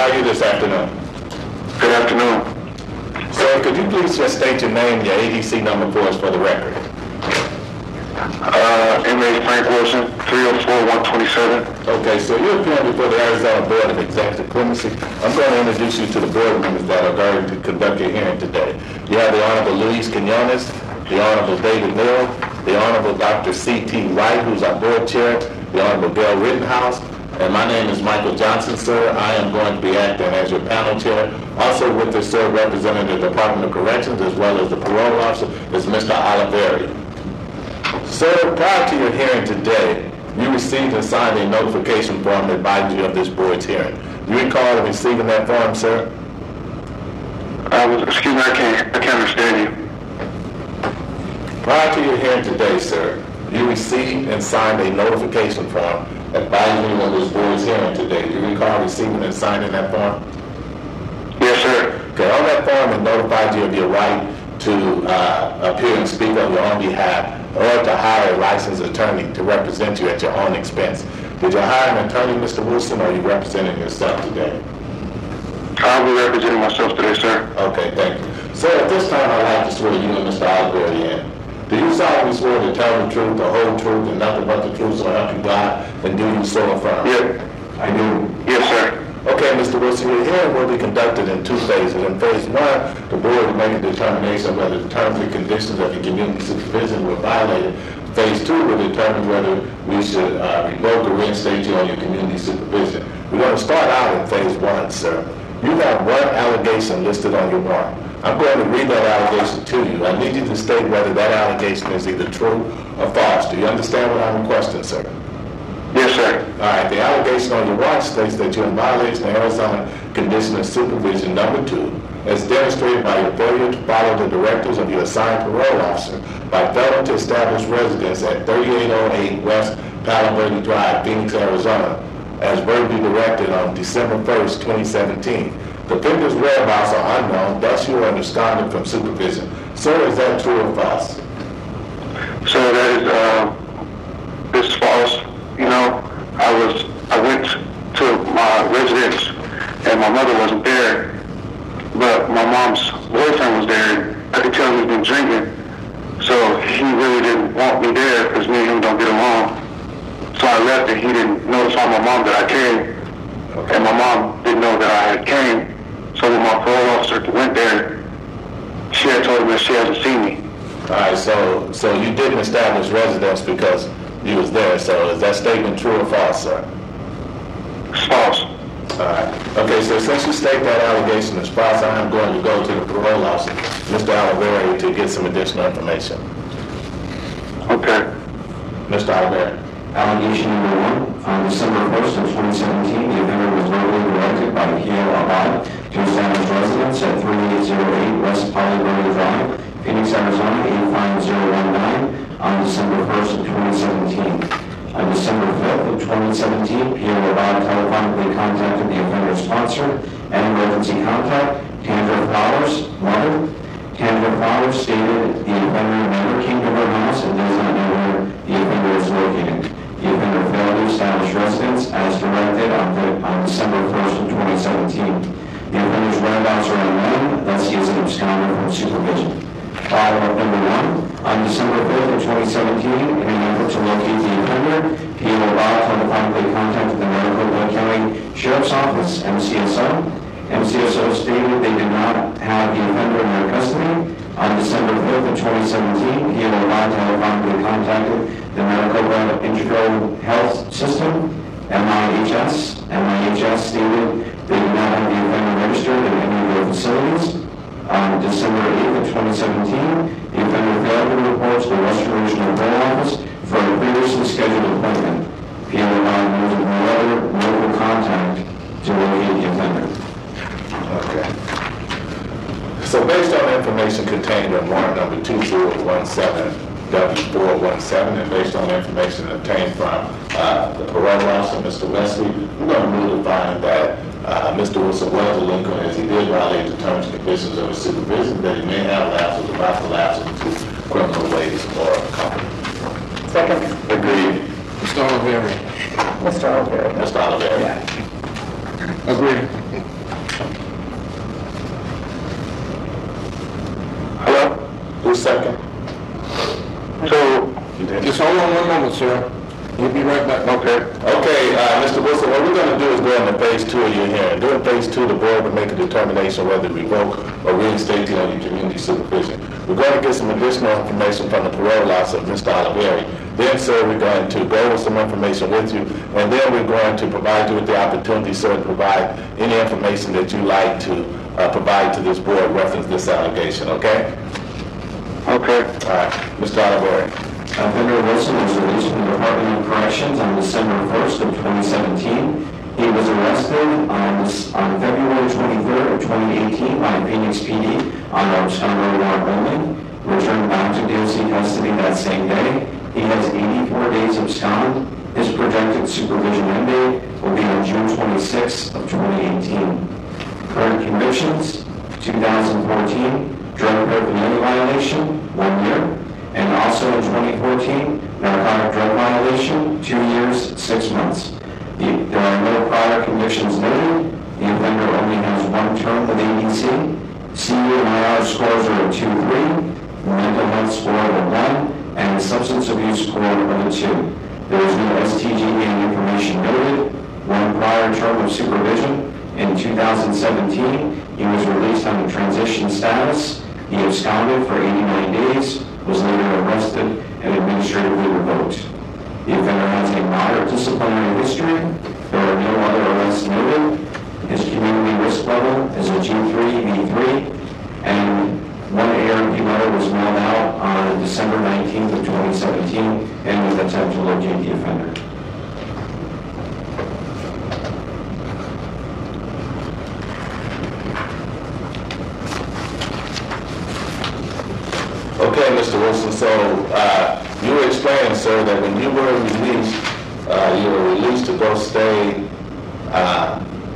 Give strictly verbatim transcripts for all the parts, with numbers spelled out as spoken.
are you this afternoon? Good afternoon. Sir, could you please just state your name and your A D C number for us for the record? Uh, inmate Frank Wilson, three oh four, one twenty-seven. Okay, so you're appearing before the Arizona Board of Executive Clemency. I'm going to introduce you to the board members that are going to conduct your hearing today. You have the Honorable Luis Quinones, the Honorable David Mill, the Honorable Doctor C T Wright, who's our board chair, the Honorable Gail Rittenhouse, and my name is Michael Johnson, sir. I am going to be acting as your panel chair. Also with us, sir, representing the Department of Corrections as well as the parole officer is Mister Oliveri. Sir, prior to your hearing today, you received and signed a notification form advising you of this board's hearing. Do you recall receiving that form, sir? I was, excuse me, I can't, I can't understand you. Prior to your hearing today, sir, you received and signed a notification form advising you of this board's hearing today. Do you recall receiving and signing that form? Yes, sir. Okay, on that form it notified you of your right to uh, appear and speak on your own behalf or to hire a licensed attorney to represent you at your own expense. Did you hire an attorney, Mister Wilson, or are you representing yourself today? I'll be representing myself today, sir. Okay, thank you. Sir, at this time I'd like to swear you and Mister Oliveri in. Do you solemnly swear to tell the truth, the whole truth, and nothing but the truth, so help you God, and do you so affirm? Yeah. I do. Yes, sir. Okay, Mister Wilson, your hearing will be conducted in two phases. In phase one, the board will make a determination whether the terms and conditions of the community supervision were violated. Phase two will determine whether we should uh, revoke or reinstate you on your community supervision. We're going to start out in phase one, sir. You have one allegation listed on your warrant. I'm going to read that allegation to you. I need you to state whether that allegation is either true or false. Do you understand what I'm requesting, sir? Yes, sir. All right, the allegation on your warrant states that you're in violation of Arizona Condition of Supervision number two, as demonstrated by your failure to follow the directives of your assigned parole officer by failing to establish residence at thirty-eight oh eight West Palo Verde Drive, Phoenix, Arizona, as verbally directed on December first, twenty seventeen. The offender's whereabouts are unknown, thus you are absconded from supervision. Sir, is that true or false? So that is, uh, this is false. You know, I was, I went to my residence and my mother wasn't there, but my mom's boyfriend was there. I could tell he's been drinking, so he really didn't want me there because me and him don't get along. So I left and he didn't notify my mom that I came, Okay. and my mom didn't know that I had came. So when my parole officer went there, she had told him that she hasn't seen me. All right, so so you didn't establish residence because you was there. So is that statement true or false, sir? It's false. All right. Okay, so since you state that allegation is false, I am going to go to the parole officer, Mister Oliveri, to get some additional information. Okay. Mister Oliveri. Allegation number one, on December first of twenty seventeen, the offender was verbally directed by Kiel Abad to establish residence at thirty-eight oh eight West Palo Verde Drive, Phoenix, Arizona, eight five zero one nine, on December first of twenty seventeen. On December fifth of twenty seventeen, Kiel Abad telephonically contacted the offender's sponsor and emergency contact, Kendra Flowers, mother. Kendra Flowers stated the offender never came to her house and does not know where the offender is located. The offender failed to establish residence as directed on, the, on December first of twenty seventeen. The offender's whereabouts are unknown, thus he is an absconder from supervision. Follow-up number one, on December fifth of twenty seventeen, in an effort to locate the offender, P O Bob telephonically contacted the Maricopa County Sheriff's Office, M C S O. M C S O stated they did not have the offender in their custody. On December fifth of twenty seventeen, P O Bob telephonically contacted the Maricopa Integral Health System, M I H S. M I H S stated they did not have the offender registered in any of their facilities. On December eighth of twenty seventeen, the offender failed to report to the Western Regional Parole Office for a previously scheduled appointment. P O Bob knows of no other local contact to locate the offender. Okay. So based on the information contained in warrant number two zero one seven W four one seven, and based on the information obtained from uh, the parole officer, Mister Wesley, we're going to move to find that uh, Mister Wilson was delinquent as he did violate the terms and conditions of his supervision, that he may have lapses about to lapse into criminal ways or company. Second. Agreed. Mister Oliveri. Mister Oliveri. Mister Oliveri. Yeah. Agreed. Who's second? So, You did. Just hold on one moment, sir. We'll be right back. okay. Okay, uh, Mister Wilson, what we're going to do is go into phase two of your hearing. During phase two, the board will make a determination whether to revoke or reinstate you on your community supervision. We're going to get some additional information from the parole officer, Mister Oliveri. Then, sir, we're going to go over some information with you, and then we're going to provide you with the opportunity, sir, to provide any information that you like to uh, provide to this board reference this allegation, okay? Okay. All right, Mister Oliveri. Offender Wilson was released from the Department of Corrections on December first of twenty seventeen. He was arrested on, this, on February twenty-third of twenty eighteen by Phoenix P D on abscond warrant only, returned back to D O C custody that same day. He has eighty-four days abscond. His projected supervision end date will be on June twenty-sixth of twenty eighteen. Current convictions, two thousand fourteen, drug paraphernalia violation, one year. And also in twenty fourteen, narcotic drug violation, two years, six months. The, there are no prior convictions noted. The offender only has one term with A D C. C U and I R scores are a two three, mental health score of a one, and substance abuse score of a two. There is no S T G A information noted. One prior term of supervision. In two thousand seventeen, he was released on a transition status. He absconded for eighty-nine days. Was later arrested and administratively revoked. The offender has a moderate disciplinary history. There are no other arrests noted. His community risk level is a G three V three, and one A R P letter was mailed out on December nineteenth of twenty seventeen and with attempt to locate the offender. Okay, Mister Wilson, so uh, you were explaining, sir, that when you were released, uh, you were released to go stay uh,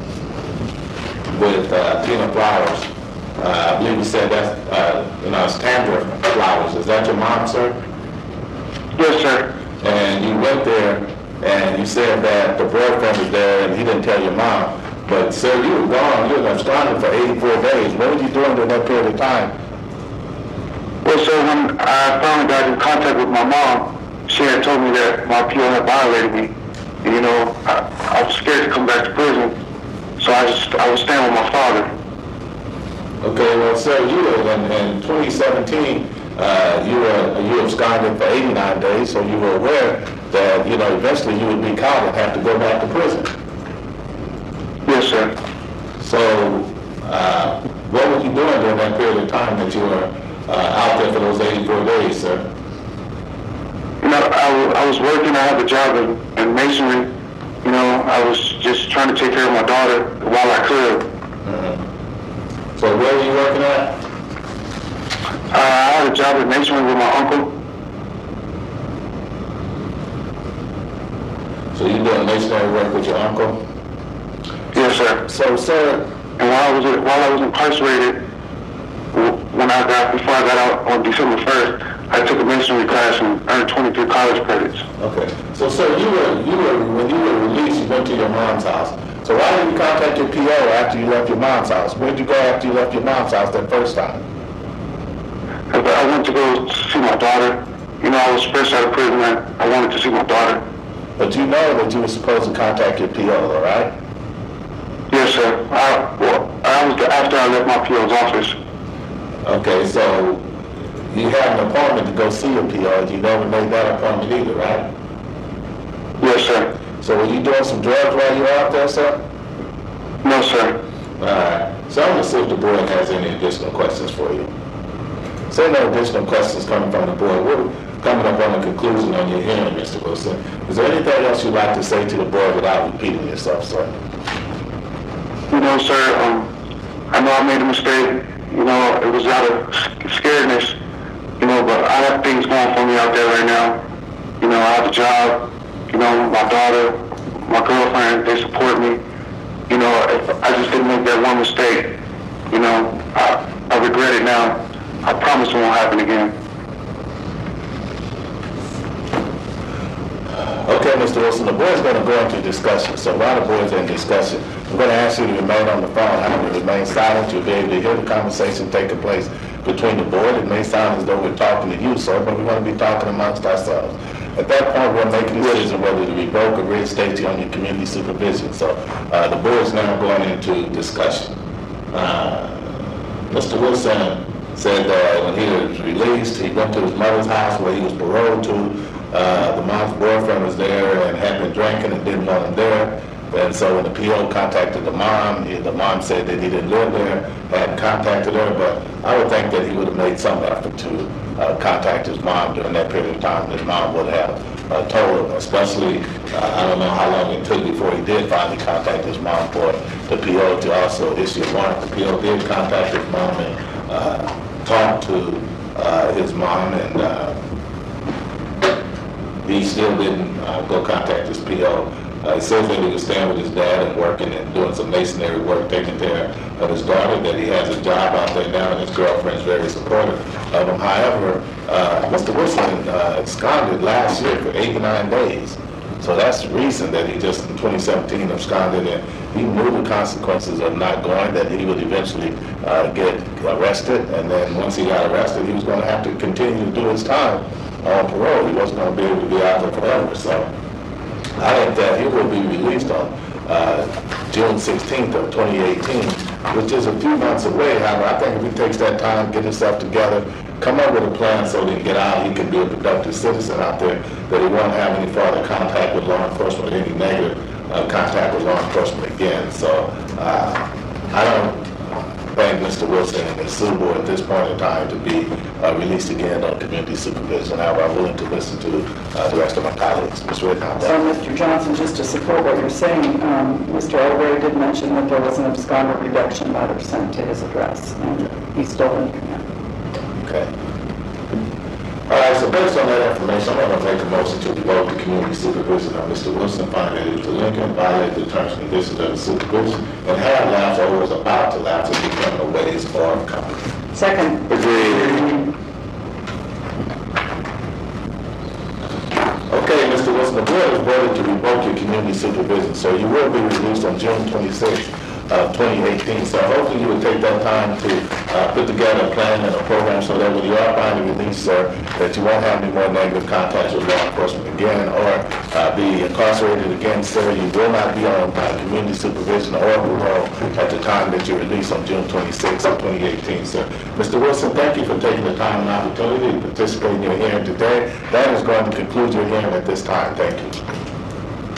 with uh, Tina Flowers. Uh, I believe you said that's, uh, you know, it's Tandra Flowers. Is that your mom, sir? Yes, sir. And you went there, and you said that the boyfriend was there, and he didn't tell your mom. But, sir, you were gone. You were absconded for eighty-four days. What were you doing during that period of time? Well, so when I finally got in contact with my mom, she had told me that my P O had violated me. And, you know, I, I was scared to come back to prison, so I just I was staying with my father. Okay, well, sir, you were in, in twenty seventeen. Uh, you were you absconded for eighty-nine days, so you were aware that you know eventually you would be caught and have to go back to prison. Yes, sir. So, uh, what were you doing during that period of time that you were uh, out there for those eighty-four days, sir? You know, I, w- I was working. I had a job in, in masonry. You know, I was just trying to take care of my daughter while I could. Mm-hmm. So, where were you working at? Uh, I had a job in masonry with my uncle. So, you doing masonry work with your uncle? Yes, sir. So, sir. And while I was while I was incarcerated, when I got before I got out on December first, I took a masonry class and earned twenty-three college credits. Okay. So, sir, you were you were when you were released, you went to your mom's house. So, why didn't you contact your P O after you left your mom's house? Where did you go after you left your mom's house that first time? I went to go see my daughter. You know, I was fresh out of prison and I wanted to see my daughter. But you know that you were supposed to contact your P O, though, right? Yes, sir. I, well, I was the, after I left my P O's office. Okay, so you had an appointment to go see your P O, and you never made that appointment either, right? Yes, sir. So were you doing some drugs while you were out there, sir? No, sir. All right. So I'm going to see if the board has any additional questions for you. So no additional questions coming from the board. We're coming up on a conclusion on your hearing, Mister Wilson. Is there anything else you'd like to say to the board without repeating yourself, sir? You know, sir, um, I know I made a mistake. You know, it was out of scaredness. You know, but I have things going for me out there right now. You know, I have a job. You know, my daughter, my girlfriend, they support me. You know, if I just didn't make that one mistake. You know, I, I regret it now. I promise it won't happen again. Okay, Mister Wilson, the board's going to go into discussion. So while the board's in discussion, I'm going to ask you to remain on the phone. However, remain silent. You'll be able to hear the conversation taking place between the board. It may sound as though we're talking to you, sir, but we're going to be talking amongst ourselves. At that point, we'll make a decision whether to revoke or reinstate you on your community supervision. So uh, the board is now going into discussion. Uh, Mister Wilson said that when he was released, he went to his mother's house where he was paroled to. Uh, the mom's boyfriend was there and had been drinking and didn't want him there. And so when the P O contacted the mom, he, the mom said that he didn't live there, hadn't contacted her, but I would think that he would have made some effort to uh, contact his mom during that period of time. His mom would have uh, told him, especially, uh, I don't know how long it took before he did finally contact his mom for the P O to also issue a warrant. The P O did contact his mom and uh, talk to uh, his mom, and uh, he still didn't uh, go contact his P O. Uh, he says that he was staying with his dad and working and doing some masonry work, taking care of his daughter, that he has a job out there now, and his girlfriend's very supportive of him. However, uh, Mister Wilson uh, absconded last year for eighty-nine days. So that's the reason that he just in twenty seventeen absconded, and he knew the consequences of not going, that he would eventually uh, get arrested, and then once he got arrested, he was going to have to continue to do his time on parole. He wasn't going to be able to be out there forever. So I think that he will be released on uh, June sixteenth of twenty eighteen, which is a few months away. However, I think if he takes that time, get himself together, come up with a plan so that he can get out, he can be a productive citizen out there, that he won't have any further contact with law enforcement, any negative uh, contact with law enforcement again. So uh, I don't think Mister Wilson is suitable at this point in time to be uh, released again on community supervision. However, I'm willing to listen to uh, the rest of my colleagues. Mister Rittenhouse. So, Mister Johnson, just to support what you're saying, um, Mister Elbury did mention that there was an absconder reduction letter sent to his address, and he's still in command. Okay. All right, so based on that information, I'm going to make a motion to revoke the community supervision of Mister Wilson, finding that Mister Lincoln violated the terms and conditions of the supervision and had lapsed or was about to lapse in the criminal ways or company. Second. Agreed. Okay, Mister Wilson, the board has voted to revoke your community supervision, so you will be released on June twenty-sixth. Uh, twenty eighteen. So hopefully you will take that time to uh, put together a plan and a program so that when you are finally released, sir, that you won't have any more negative contacts with law enforcement again or uh, be incarcerated again, sir. You will not be on uh, community supervision or parole at the time that you're released on June twenty-sixth of twenty eighteen, sir. Mister Wilson, thank you for taking the time and opportunity to participate in your hearing today. That is going to conclude your hearing at this time. Thank you.